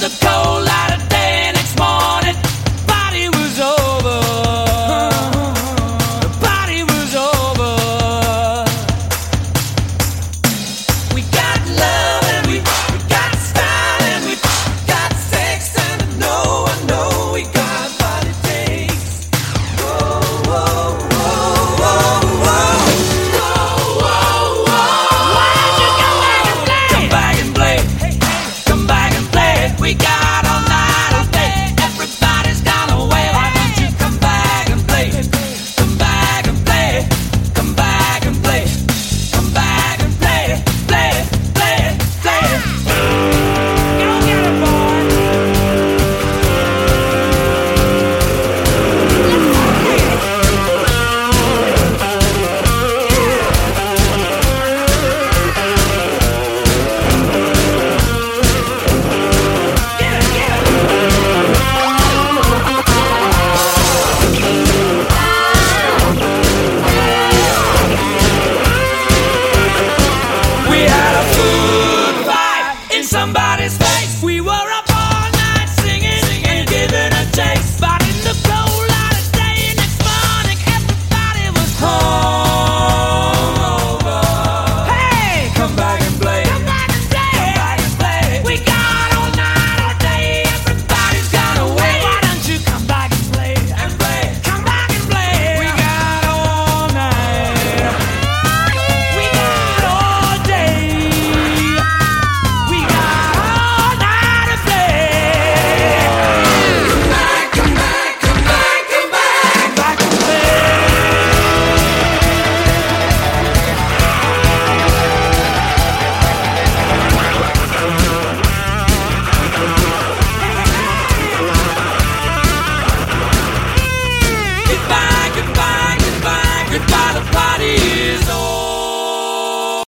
the cold light of day. Next morning, party was over. The party was over. We got love and we got style and we got sex and no one know we got what it takes. Whoa, whoa, whoa, whoa, whoa. Whoa, whoa, whoa. Why don't you come back and play? Come back and play. Come back and play. We got